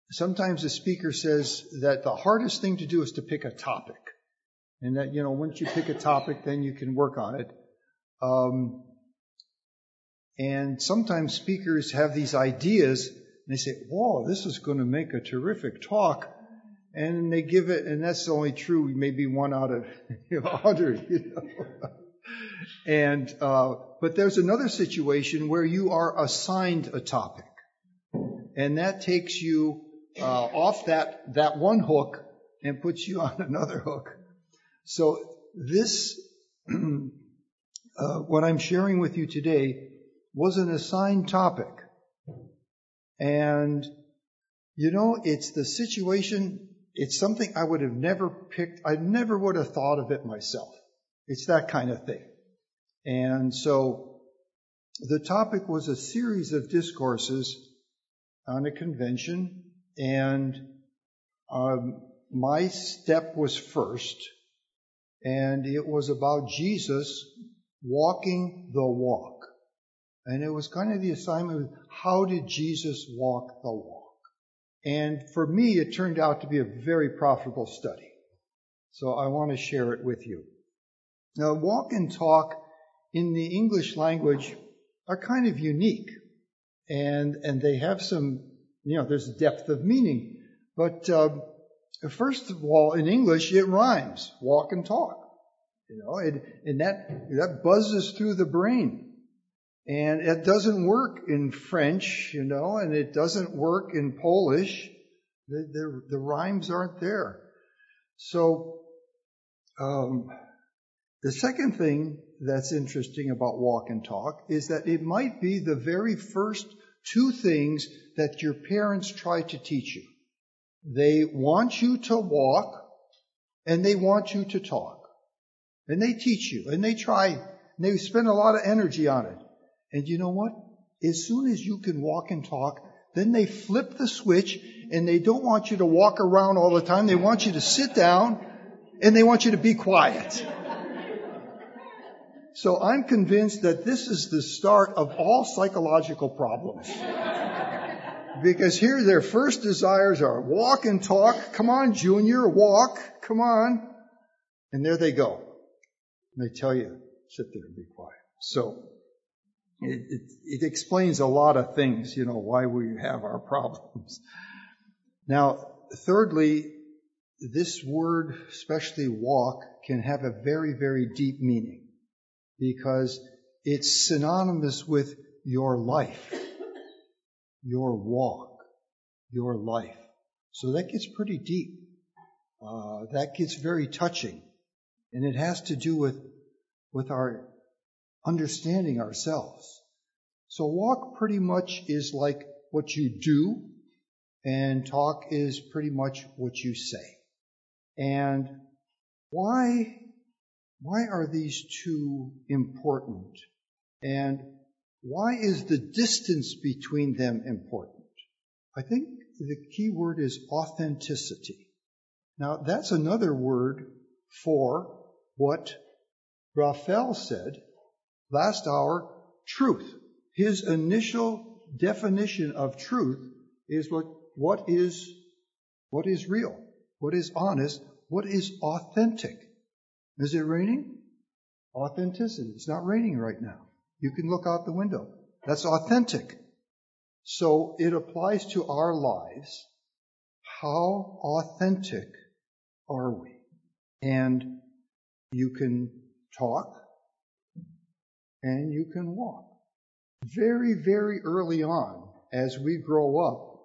sometimes the speaker says that the hardest thing to do is to pick a topic. And that, once you pick a topic, then you can work on it. And sometimes speakers have these ideas, and they say, whoa, this is going to make a terrific talk. And they give it, and that's only true maybe 1 out of 100. But there's another situation where you are assigned a topic. And that takes you off that one hook and puts you on another hook. So this, what I'm sharing with you today, was an assigned topic. And, it's the situation, it's something I would have never picked. I never would have thought of it myself. It's that kind of thing. And so the topic was a series of discourses on a convention, and my step was first, and it was about Jesus walking the walk. And it was kind of the assignment of how did Jesus walk the walk? And for me, it turned out to be a very profitable study. So I want to share it with you. Now, walk and talk in the English language are kind of unique. And they have some, there's depth of meaning. But first of all, in English, it rhymes, walk and talk. And that buzzes through the brain. And it doesn't work in French, and it doesn't work in Polish. The rhymes aren't there. So the second thing that's interesting about walk and talk is that it might be the very first 2 things that your parents try to teach you. They want you to walk, and they want you to talk. And they teach you, and they try, and they spend a lot of energy on it. And you know what? As soon as you can walk and talk, then they flip the switch, and they don't want you to walk around all the time. They want you to sit down, and they want you to be quiet. So I'm convinced that this is the start of all psychological problems. Because here their first desires are walk and talk. Come on, Junior, walk. Come on. And there they go. And they tell you, sit there and be quiet. So it explains a lot of things, why we have our problems. Now, thirdly, this word, especially walk, can have a very, very deep meaning because it's synonymous with your life, your walk, your life. So that gets pretty deep. That gets very touching. And it has to do with our understanding ourselves. So walk pretty much is like what you do, and talk is pretty much what you say. And why are these 2 important? And why is the distance between them important? I think the key word is authenticity. Now, that's another word for what Raphael said last hour, truth. His initial definition of truth is what is real, what is honest, what is authentic. Is it raining? Authenticity. It's not raining right now. You can look out the window. That's authentic. So it applies to our lives. How authentic are we? And you can talk and you can walk. Very, very early on, as we grow up,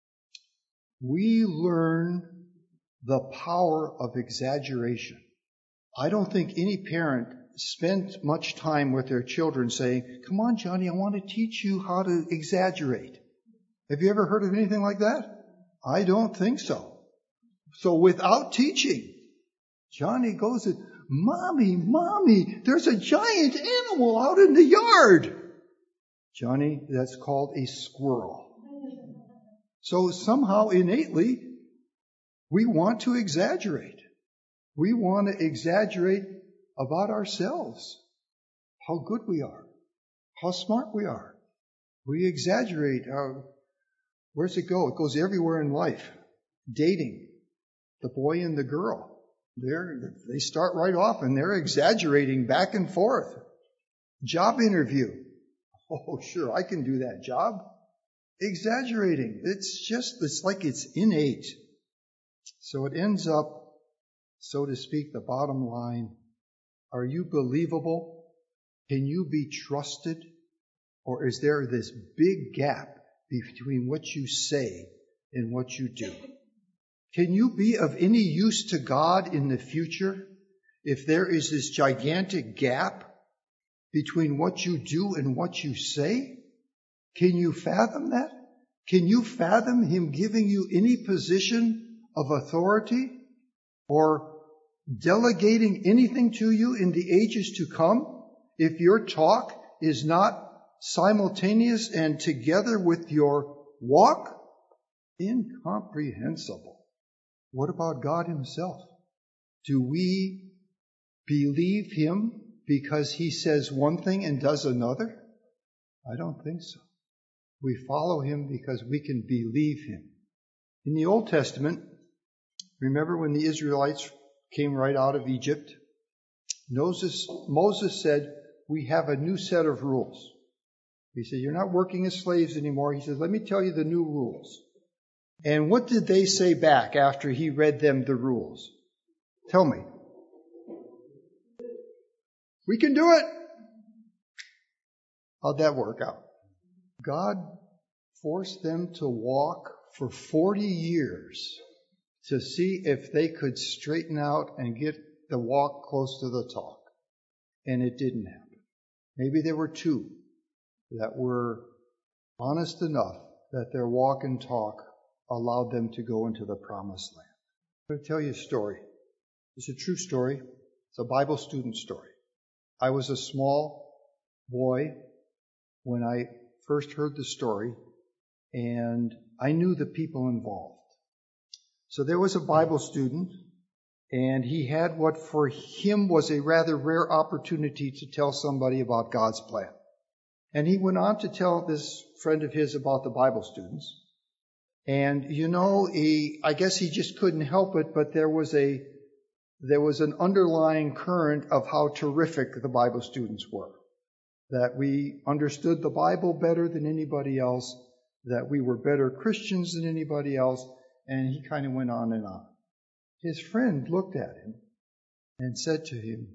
we learn the power of exaggeration. I don't think any parent spent much time with their children saying, come on, Johnny, I want to teach you how to exaggerate. Have you ever heard of anything like that? I don't think so. So without teaching, Johnny goes and, Mommy, there's a giant animal out in the yard. Johnny, that's called a squirrel. So somehow innately, we want to exaggerate. We want to exaggerate about ourselves, how good we are, how smart we are. We exaggerate Where's it go? It goes everywhere in life. Dating, the boy and the girl. They start right off and they're exaggerating back and forth. Job interview. Oh, sure, I can do that job. Exaggerating. It's like it's innate. So it ends up, so to speak, the bottom line. Are you believable? Can you be trusted? Or is there this big gap between what you say and what you do? Can you be of any use to God in the future if there is this gigantic gap between what you do and what you say? Can you fathom that? Can you fathom Him giving you any position of authority or delegating anything to you in the ages to come if your talk is not simultaneous and together with your walk? Incomprehensible. What about God Himself? Do we believe Him because He says one thing and does another? I don't think so. We follow Him because we can believe Him. In the Old Testament, remember when the Israelites came right out of Egypt? Moses said, we have a new set of rules. He said, you're not working as slaves anymore. He said, let me tell you the new rules. And what did they say back after he read them the rules? Tell me. We can do it. How'd that work out? God forced them to walk for 40 years to see if they could straighten out and get the walk close to the talk. And it didn't happen. Maybe there were two that were honest enough that their walk and talk allowed them to go into the promised land. I'm going to tell you a story. It's a true story. It's a Bible student story. I was a small boy when I first heard the story, and I knew the people involved. So there was a Bible student, and he had what for him was a rather rare opportunity to tell somebody about God's plan. And he went on to tell this friend of his about the Bible students. And, I guess he just couldn't help it, but there was an underlying current of how terrific the Bible students were. That we understood the Bible better than anybody else, that we were better Christians than anybody else, and he kind of went on and on. His friend looked at him and said to him,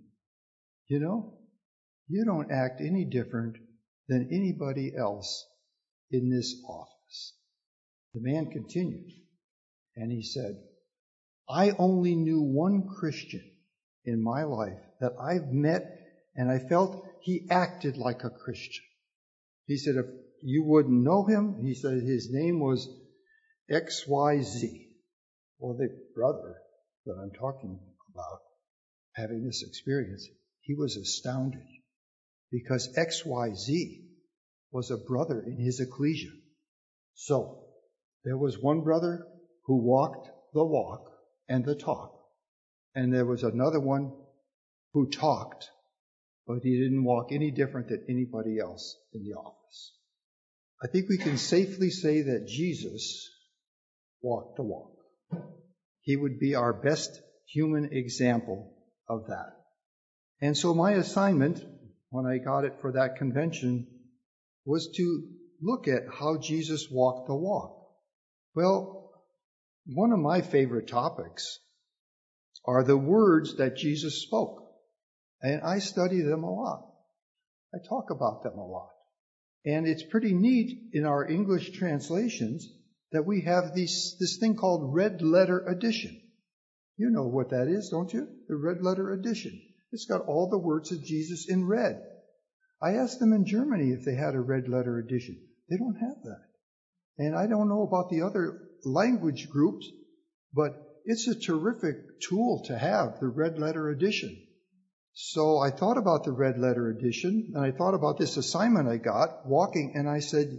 you don't act any different than anybody else in this office. The man continued, and he said, I only knew one Christian in my life that I've met, and I felt he acted like a Christian. He said, if you wouldn't know him, he said his name was XYZ. Well, the brother that I'm talking about having this experience, he was astounded because XYZ was a brother in his ecclesia. So there was one brother who walked the walk and the talk, and there was another one who talked, but he didn't walk any different than anybody else in the office. I think we can safely say that Jesus walked the walk. He would be our best human example of that. And so my assignment, when I got it for that convention, was to look at how Jesus walked the walk. Well, one of my favorite topics are the words that Jesus spoke. And I study them a lot. I talk about them a lot. And it's pretty neat in our English translations that we have this thing called red letter edition. You know what that is, don't you? The red letter edition. It's got all the words of Jesus in red. I asked them in Germany if they had a red letter edition. They don't have that. And I don't know about the other language groups, but it's a terrific tool to have, the red letter edition. So I thought about the red letter edition, and I thought about this assignment I got, walking, and I said,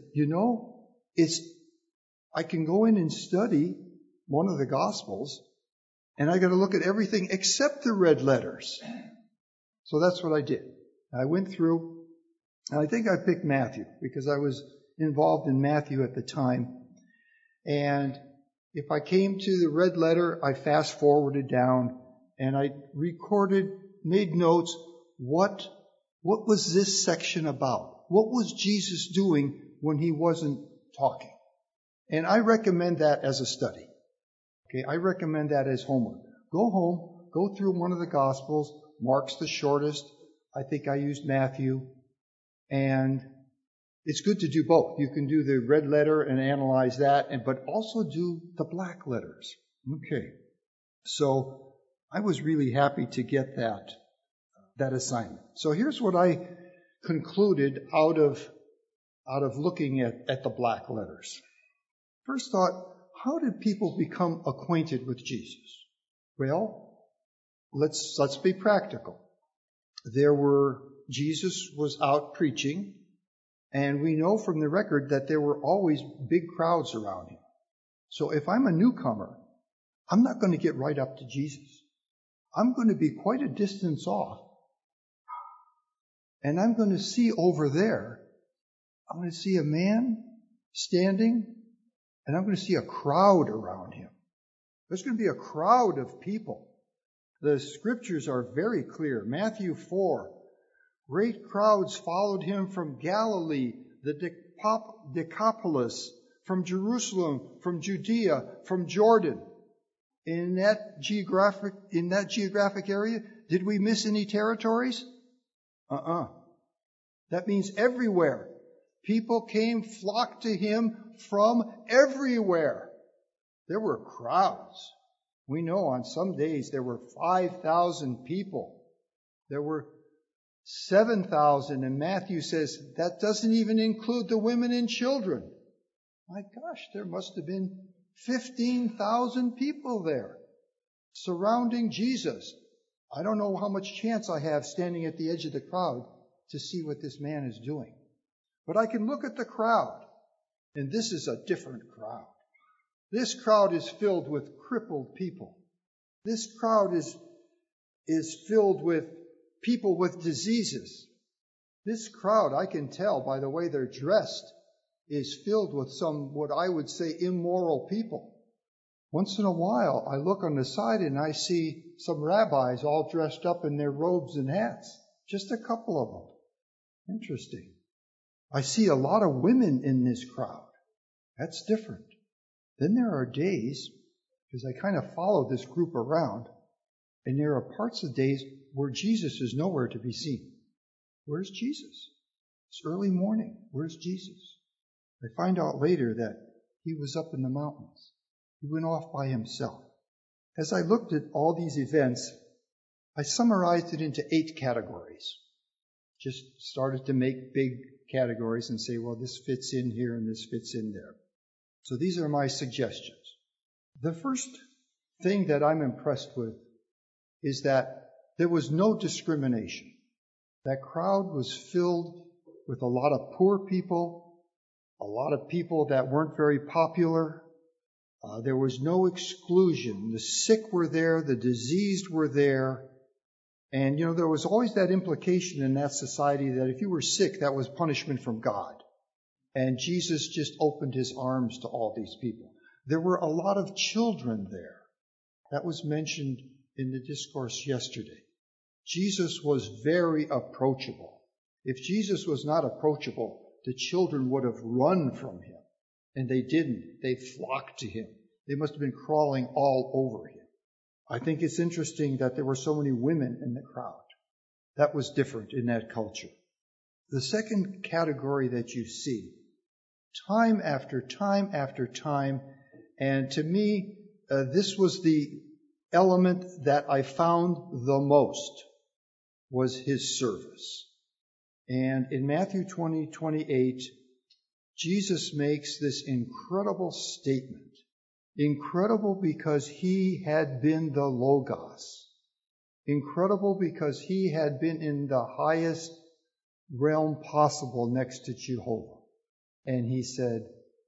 I can go in and study one of the Gospels, and I got to look at everything except the red letters. So that's what I did. I went through, and I think I picked Matthew, because I was involved in Matthew at the time. And if I came to the red letter, I fast forwarded down and I made notes. What was this section about? What was Jesus doing when he wasn't talking? And I recommend that as a study. Okay, I recommend that as homework. Go home, go through one of the Gospels. Mark's the shortest. I think I used Matthew. And it's good to do both. You can do the red letter and analyze that, but also do the black letters. Okay. So I was really happy to get that assignment. So here's what I concluded out of looking at the black letters. First thought, how did people become acquainted with Jesus? Well, let's be practical. Jesus was out preaching, and we know from the record that there were always big crowds around him. So if I'm a newcomer, I'm not going to get right up to Jesus. I'm going to be quite a distance off. And I'm going to see over there, I'm going to see a man standing, and I'm going to see a crowd around him. There's going to be a crowd of people. The scriptures are very clear. Matthew 4, great crowds followed him from Galilee, the Decapolis, from Jerusalem, from Judea, from Jordan. In that geographic area, did we miss any territories? That means everywhere. People flocked to him from everywhere. There were crowds. We know on some days there were 5,000 people. There were 7,000, and Matthew says that doesn't even include the women and children. My gosh, there must have been 15,000 people there surrounding Jesus. I don't know how much chance I have standing at the edge of the crowd to see what this man is doing. But I can look at the crowd, and this is a different crowd. This crowd is filled with crippled people. This crowd is filled with people with diseases. This crowd, I can tell by the way they're dressed, is filled with some, what I would say, immoral people. Once in a while, I look on the side and I see some rabbis all dressed up in their robes and hats. Just a couple of them. Interesting. I see a lot of women in this crowd. That's different. Then there are days, because I kind of follow this group around, and there are parts of days where Jesus is nowhere to be seen. Where's Jesus? It's early morning. Where's Jesus? I find out later that he was up in the mountains. He went off by himself. As I looked at all these events, I summarized it into 8 categories. Just started to make big categories and say, well, this fits in here and this fits in there. So these are my suggestions. The first thing that I'm impressed with is that there was no discrimination. That crowd was filled with a lot of poor people, a lot of people that weren't very popular. There was no exclusion. The sick were there, the diseased were there. And, there was always that implication in that society that if you were sick, that was punishment from God. And Jesus just opened his arms to all these people. There were a lot of children there. That was mentioned in the discourse yesterday. Jesus was very approachable. If Jesus was not approachable, the children would have run from him. And they didn't. They flocked to him. They must have been crawling all over him. I think it's interesting that there were so many women in the crowd. That was different in that culture. The second category that you see, time after time after time, and to me, this was the element that I found the most, was his service. And in Matthew 20:28, Jesus makes this incredible statement. Incredible because he had been the Logos. Incredible because he had been in the highest realm possible next to Jehovah. And he said,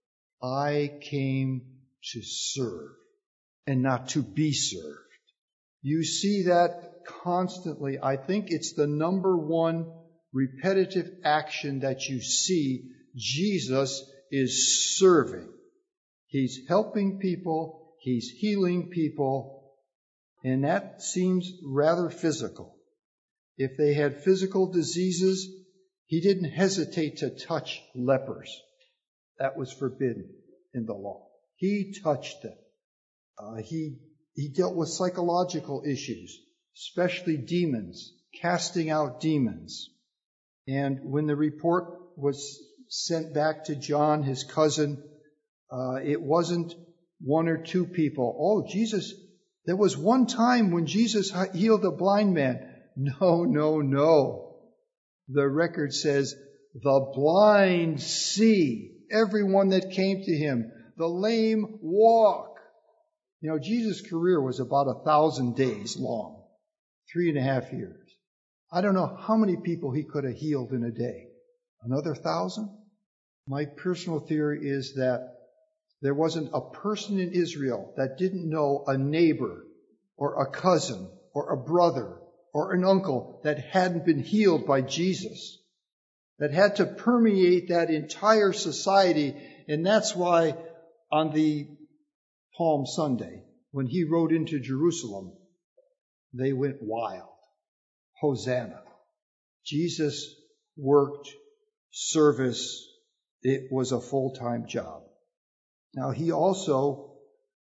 I came to serve and not to be served. You see that constantly. I think it's the number one repetitive action that you see. Jesus is serving. He's helping people. He's healing people. And that seems rather physical. If they had physical diseases, he didn't hesitate to touch lepers. That was forbidden in the law. He touched them. He dealt with psychological issues, especially demons, casting out demons. And when the report was sent back to John, his cousin, it wasn't one or two people. Oh, Jesus, there was one time when Jesus healed a blind man. No. The record says, the blind see, everyone that came to him. The lame walk. You know, Jesus' career was about 1,000 days long, 3.5 years. I don't know how many people he could have healed in a day. Another 1,000? My personal theory is that there wasn't a person in Israel that didn't know a neighbor or a cousin or a brother or an uncle that hadn't been healed by Jesus, that had to permeate that entire society. And that's why on the Palm Sunday, when he rode into Jerusalem, they went wild. Hosanna. Jesus worked service. It was a full-time job. Now, he also,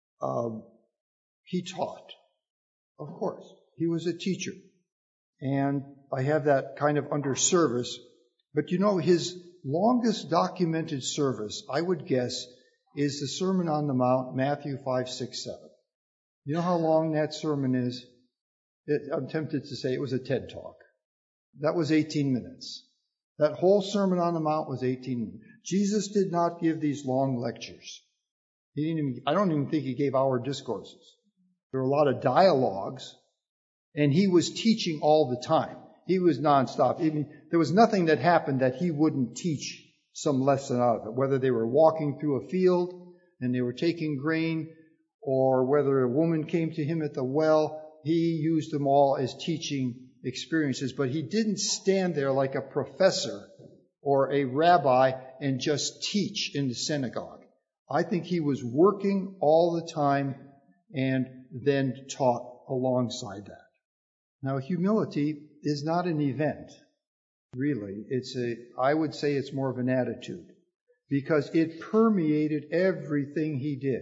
he taught. Of course, he was a teacher. And I have that kind of under service. But you know, his longest documented service, I would guess, is the Sermon on the Mount, Matthew 5, 6, 7. You know how long that sermon is? I'm tempted to say it was a TED Talk. That was 18 minutes. That whole Sermon on the Mount was 18 minutes. Jesus did not give these long lectures. I don't even think he gave hour discourses. There were a lot of dialogues, and he was teaching all the time. He was nonstop. There was nothing that happened that he wouldn't teach some lesson out of it, whether they were walking through a field and they were taking grain, or whether a woman came to him at the well. He used them all as teaching experiences, but he didn't stand there like a professor or a rabbi and just teach in the synagogue. I think he was working all the time and then taught alongside that. Now, humility is not an event, really. I would say it's more of an attitude, because it permeated everything he did.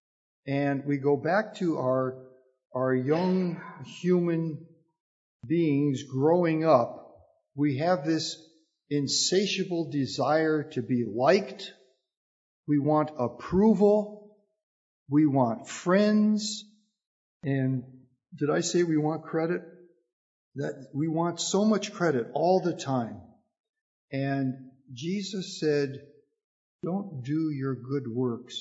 And we go back to our young human beings growing up. We have this insatiable desire to be liked. We want approval. We want friends. And did I say we want credit? That we want so much credit all the time. And Jesus said, don't do your good works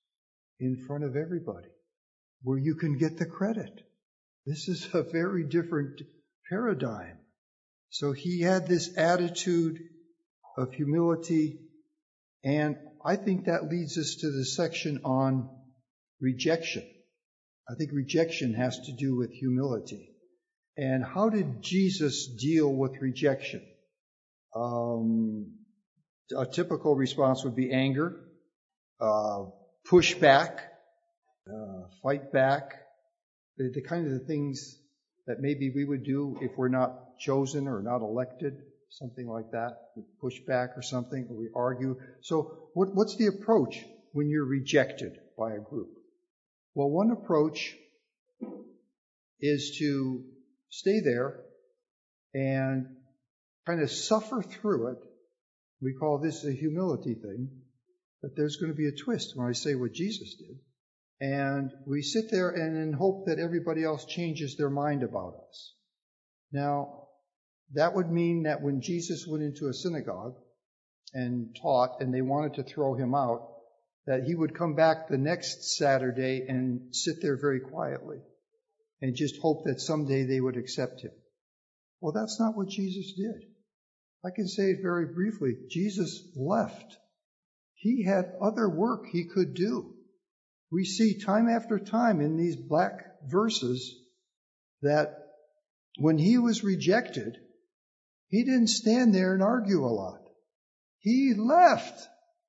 in front of everybody where you can get the credit. This is a very different paradigm. So he had this attitude of humility, and I think that leads us to the section on rejection. I think rejection has to do with humility. And how did Jesus deal with rejection? A typical response would be anger, push back, fight back, the kind of the things that maybe we would do if we're not chosen or not elected, something like that. We push back or something, or we argue. So what's the approach when you're rejected by a group? Well, one approach is to stay there and kind of suffer through it. We call this a humility thing, but there's going to be a twist when I say what Jesus did. And we sit there and then hope that everybody else changes their mind about us. Now, that would mean that when Jesus went into a synagogue and taught and they wanted to throw him out, that he would come back the next Saturday and sit there very quietly and just hope that someday they would accept him. Well, that's not what Jesus did. I can say it very briefly. Jesus left. He had other work he could do. We see time after time in these black verses that when he was rejected, he didn't stand there and argue a lot. He left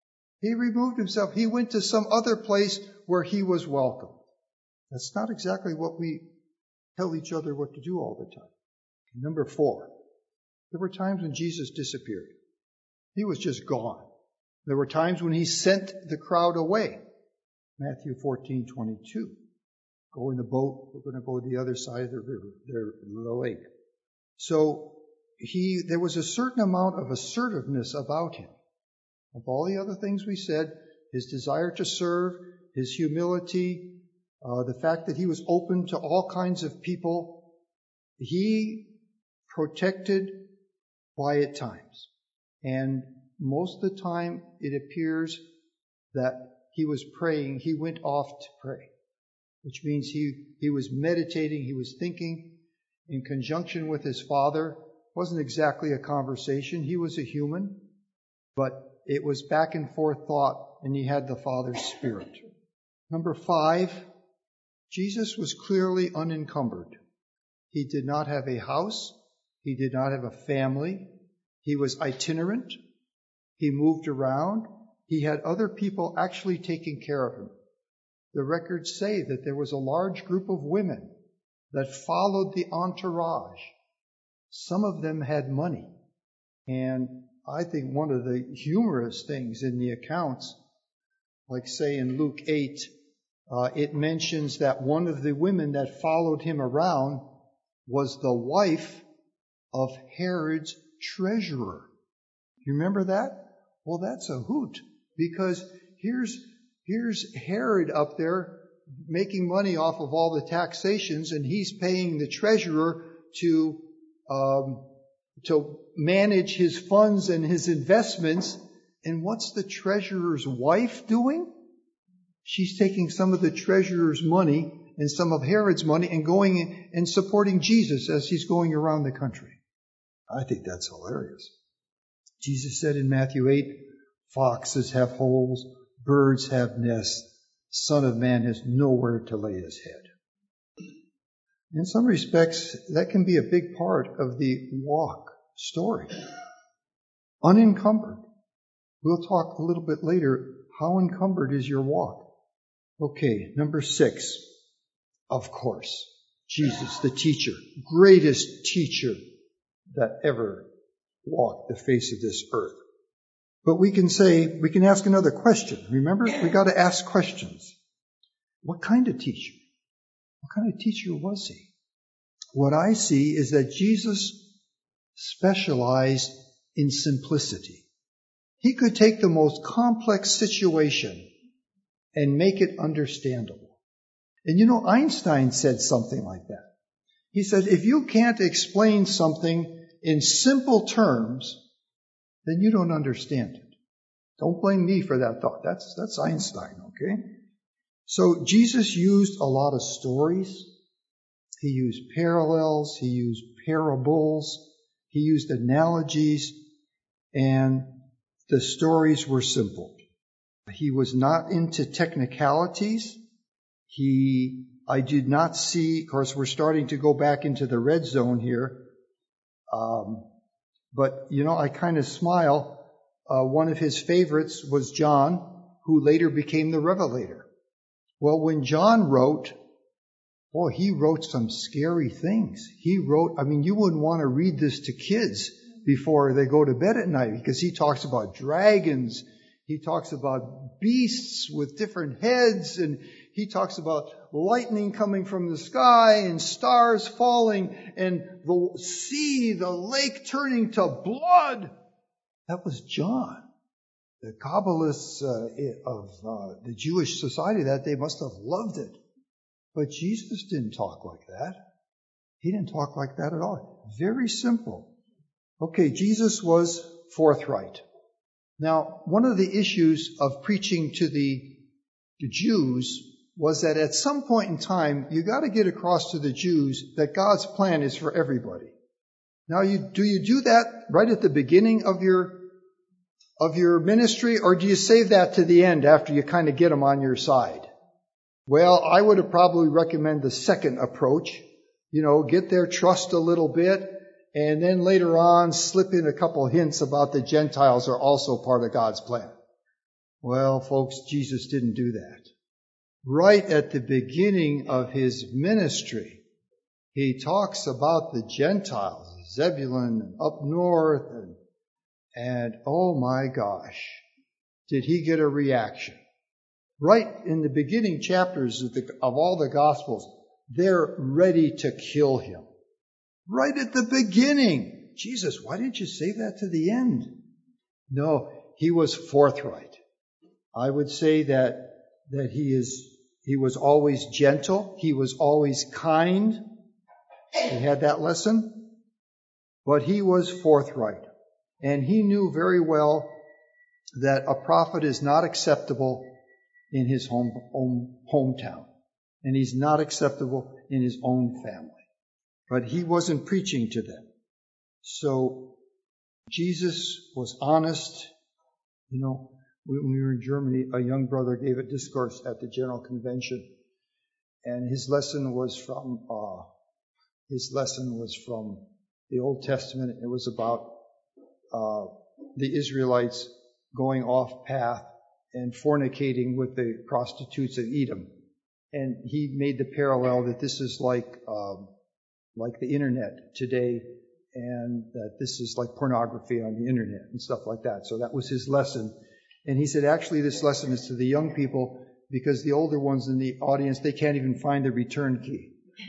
He removed himself. He went to some other place where he was welcome. That's not exactly what we tell each other what to do all the time. Number 4, there were times when Jesus disappeared. He was just gone. There were times when he sent the crowd away. Matthew 14:22. Go in the boat. We're going to go to the other side of the river, the lake. So there was a certain amount of assertiveness about him. Of all the other things we said, his desire to serve, his humility, the fact that he was open to all kinds of people, he protected quiet times. And most of the time, it appears that he was praying. He went off to pray, which means he was meditating, he was thinking in conjunction with his Father. It wasn't exactly a conversation. He was a human, but it was back and forth thought, and he had the Father's Spirit. Number 5, Jesus was clearly unencumbered. He did not have a house. He did not have a family. He was itinerant. He moved around. He had other people actually taking care of him. The records say that there was a large group of women that followed the entourage. Some of them had money. And I think one of the humorous things in the accounts, like say in Luke 8, it mentions that one of the women that followed him around was the wife of Herod's treasurer. You remember that? Well, that's a hoot, because here's Herod up there making money off of all the taxations, and he's paying the treasurer to manage his funds and his investments. And what's the treasurer's wife doing? She's taking some of the treasurer's money and some of Herod's money and going and supporting Jesus as he's going around the country. I think that's hilarious. Jesus said in Matthew 8, foxes have holes, birds have nests, Son of Man has nowhere to lay his head. In some respects, that can be a big part of the walk story. Unencumbered. We'll talk a little bit later. How encumbered is your walk? Okay, number 6. Of course, Jesus, the teacher, greatest teacher that ever walked the face of this earth. But we can ask another question. Remember, we got to ask questions. What kind of teacher? What kind of teacher was he? What I see is that Jesus specialized in simplicity. He could take the most complex situation and make it understandable. And you know, Einstein said something like that. He said, if you can't explain something in simple terms, then you don't understand it. Don't blame me for that thought. That's Einstein, okay? So Jesus used a lot of stories. He used parallels. He used parables. He used analogies. And the stories were simple. He was not into technicalities. I did not see, of course, we're starting to go back into the red zone here. But, you know, I kind of smile. One of his favorites was John, who later became the Revelator. Well, when John wrote, he wrote some scary things. You wouldn't want to read this to kids before they go to bed at night, because he talks about dragons. He talks about beasts with different heads, and he talks about lightning coming from the sky and stars falling and the sea, the lake turning to blood. That was John. The Kabbalists of the Jewish society that day must have loved it. But Jesus didn't talk like that. He didn't talk like that at all. Very simple. Okay, Jesus was forthright. Now, one of the issues of preaching to the Jews was that at some point in time, you got to get across to the Jews that God's plan is for everybody. Now, do you do that right at the beginning of your ministry, or do you save that to the end after you kind of get them on your side? Well, I would have probably recommend the second approach. Get their trust a little bit, and then later on slip in a couple hints about the Gentiles are also part of God's plan. Well, folks, Jesus didn't do that. Right at the beginning of his ministry, he talks about the Gentiles, Zebulun and up north, and oh my gosh, did he get a reaction. Right in the beginning chapters of all the Gospels, they're ready to kill him. Right at the beginning. Jesus, why didn't you save that to the end? No, he was forthright. I would say that he was always gentle. He was always kind. He had that lesson. But he was forthright. And he knew very well that a prophet is not acceptable in his hometown. And he's not acceptable in his own family. But he wasn't preaching to them. So Jesus was honest. You know, when we were in Germany, a young brother gave a discourse at the General Convention. And his lesson was from the Old Testament. It was about the Israelites going off path and fornicating with the prostitutes of Edom. And he made the parallel that this is like the internet today, and that this is like pornography on the internet and stuff like that. So that was his lesson. And he said, actually, this lesson is to the young people because the older ones in the audience, they can't even find the return key.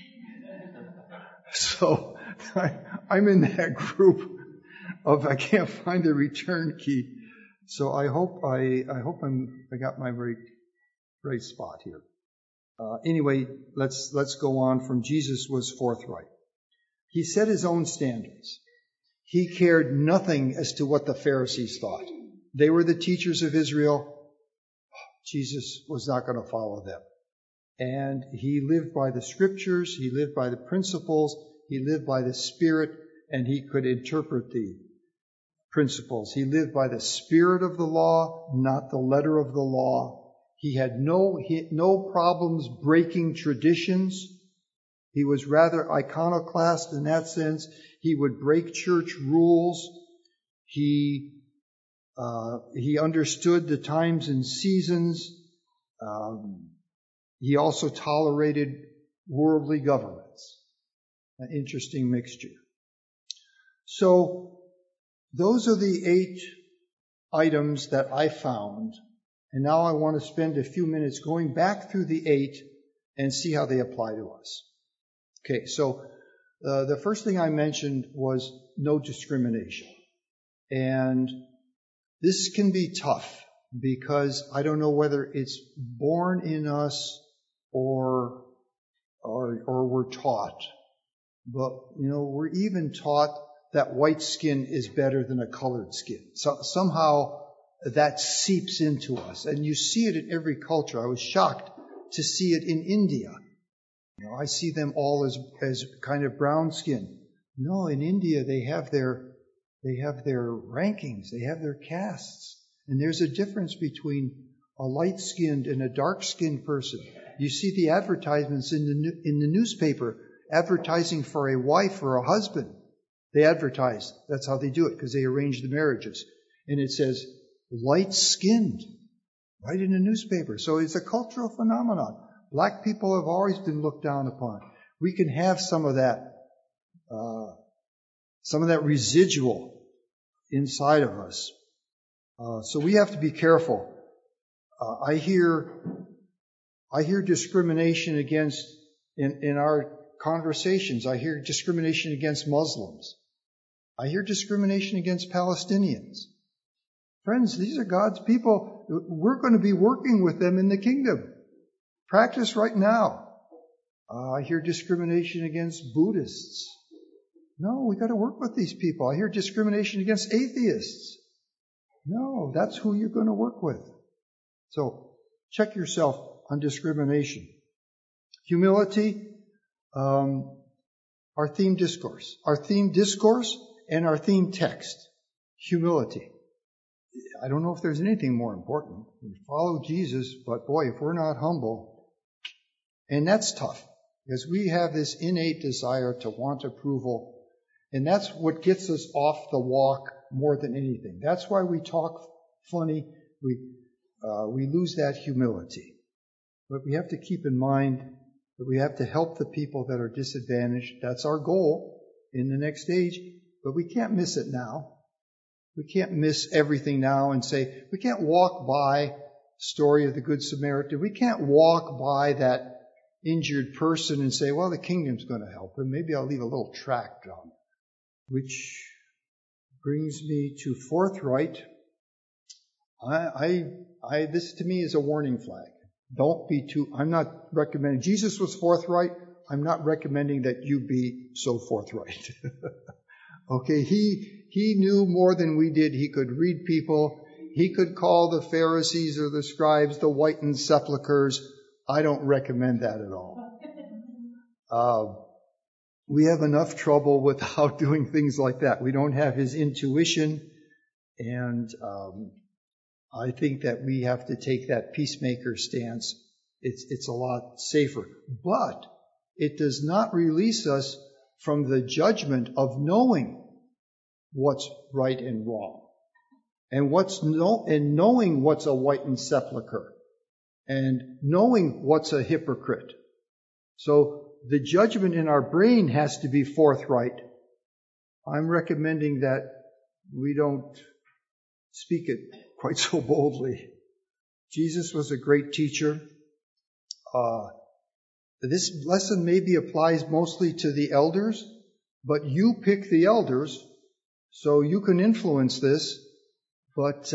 So I'm in that group of I can't find the return key. So I hope I got my right spot here. Anyway, let's go on from Jesus was forthright. He set his own standards. He cared nothing as to what the Pharisees thought. They were the teachers of Israel. Jesus was not going to follow them. And he lived by the scriptures. He lived by the principles. He lived by the Spirit, and he could interpret the principles. He lived by the spirit of the law, not the letter of the law. He had no problems breaking traditions. He was rather iconoclast in that sense. He would break church rules. He understood the times and seasons. He also tolerated worldly governments. An interesting mixture. So those are the 8 items that I found. And now I want to spend a few minutes going back through the 8 and see how they apply to us. Okay, so the first thing I mentioned was no discrimination. And this can be tough because I don't know whether it's born in us or we're taught. But, you know, we're even taught that white skin is better than a colored skin. So somehow that seeps into us. And you see it in every culture. I was shocked to see it in India. You know, I see them all as kind of brown skin. No, in India they have their rankings, they have their castes. And there's a difference between a light-skinned and a dark-skinned person. You see the advertisements in the newspaper advertising for a wife or a husband. They advertise. That's how they do it, because they arrange the marriages. And it says, light-skinned, right in the newspaper. So it's a cultural phenomenon. Black people have always been looked down upon. We can have some of that residual inside of us. So we have to be careful. I hear discrimination against, in our conversations, I hear discrimination against Muslims. I hear discrimination against Palestinians. Friends, these are God's people. We're going to be working with them in the kingdom. Practice right now. I hear discrimination against Buddhists. No, we got to work with these people. I hear discrimination against atheists. No, that's who you're going to work with. So check yourself on discrimination. Humility, our theme discourse. Our theme discourse and our theme text. Humility. I don't know if there's anything more important. We follow Jesus, but boy, if we're not humble, and that's tough, because we have this innate desire to want approval, and that's what gets us off the walk more than anything. That's why we talk funny. we lose that humility. But we have to keep in mind that we have to help the people that are disadvantaged. That's our goal in the next age, but we can't miss it now. We can't miss everything now and say, we can't walk by the story of the Good Samaritan. We can't walk by that injured person and say, well, the kingdom's going to help him. Maybe I'll leave a little tract on it. Which brings me to forthright. This to me is a warning flag. I'm not recommending, Jesus was forthright. I'm not recommending that you be so forthright. Okay, he knew more than we did. He could read people. He could call the Pharisees or the scribes the whitened sepulchres. I don't recommend that at all. We have enough trouble without doing things like that. We don't have his intuition, and I think that we have to take that peacemaker stance. It's a lot safer. But it does not release us from the judgment of knowing what's right and wrong, and knowing what's a whitened sepulcher, and knowing what's a hypocrite. So the judgment in our brain has to be forthright. I'm recommending that we don't speak it quite so boldly. Jesus was a great teacher. This lesson maybe applies mostly to the elders, but you pick the elders, so you can influence this. But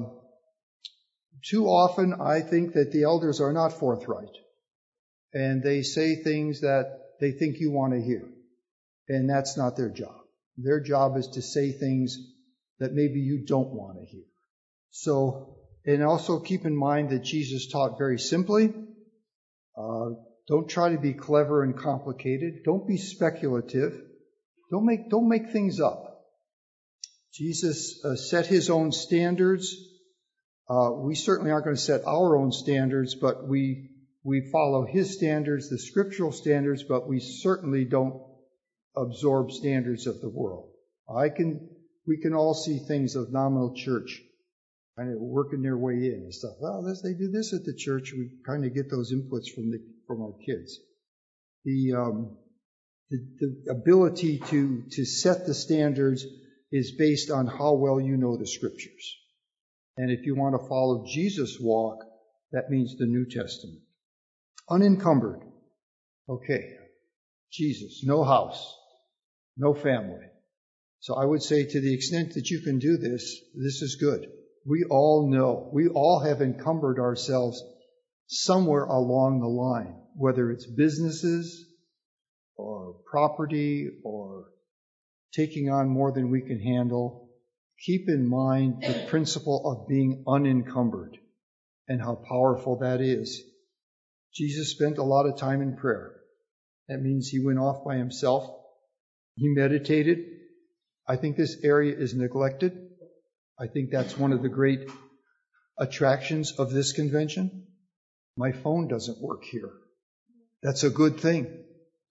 too often I think that the elders are not forthright, and they say things that they think you want to hear, and that's not their job. Their job is to say things that maybe you don't want to hear. So, and also keep in mind that Jesus taught very simply. Don't try to be clever and complicated. Don't be speculative. Don't make things up. Jesus set his own standards. We certainly aren't going to set our own standards, but we follow his standards, the scriptural standards, but we certainly don't absorb standards of the world. We can all see things of nominal church kind of working their way in and stuff. Well, they do this at the church. We kind of get those inputs from our kids. The ability to set the standards is based on how well you know the scriptures. And if you want to follow Jesus' walk, that means the New Testament. Unencumbered. Okay. Jesus, no house, no family. So I would say to the extent that you can do this, this is good. We all know, we all have encumbered ourselves somewhere along the line, whether it's businesses or property or taking on more than we can handle. Keep in mind the principle of being unencumbered and how powerful that is. Jesus spent a lot of time in prayer. That means he went off by himself. He meditated. I think this area is neglected. I think that's one of the great attractions of this convention. My phone doesn't work here. That's a good thing.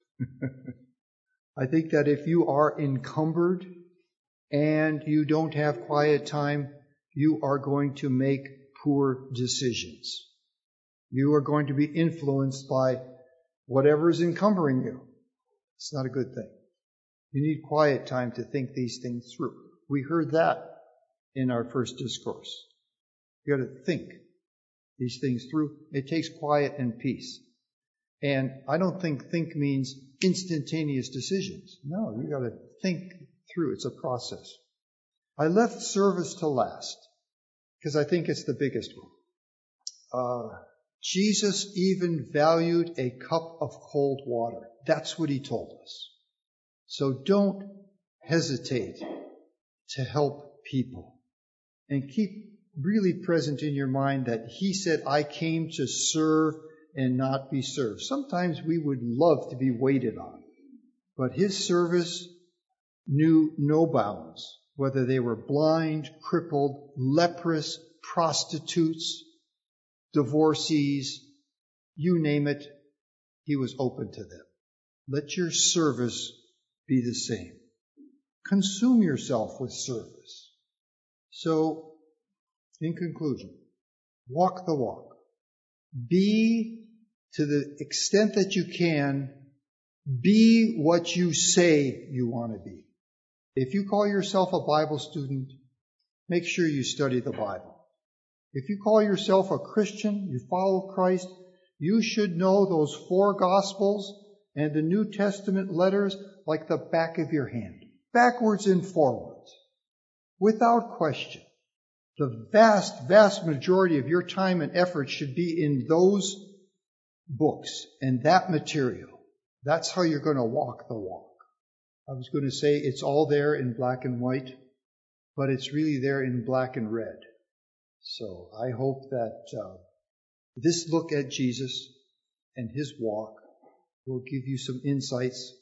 I think that if you are encumbered and you don't have quiet time, you are going to make poor decisions. You are going to be influenced by whatever is encumbering you. It's not a good thing. You need quiet time to think these things through. We heard that in our first discourse. You got to think these things through. It takes quiet and peace. And I don't think means instantaneous decisions. No, you got to think through. It's a process. I left service to last because I think it's the biggest one. Jesus even valued a cup of cold water. That's what he told us. So don't hesitate to help people. And keep really present in your mind that he said, I came to serve and not be served. Sometimes we would love to be waited on, but his service knew no bounds, whether they were blind, crippled, leprous, prostitutes, divorcees, you name it, he was open to them. Let your service be the same. Consume yourself with service. So, in conclusion, Walk the walk. Be, to the extent that you can, be what you say you want to be. If you call yourself a Bible student, make sure you study the Bible. If you call yourself a Christian, you follow Christ, you should know those 4 Gospels and the New Testament letters like the back of your hand, backwards and forwards, without question. The vast, vast majority of your time and effort should be in those books and that material. That's how you're going to walk the walk. I was going to say it's all there in black and white, but it's really there in black and red. So I hope that this look at Jesus and his walk will give you some insights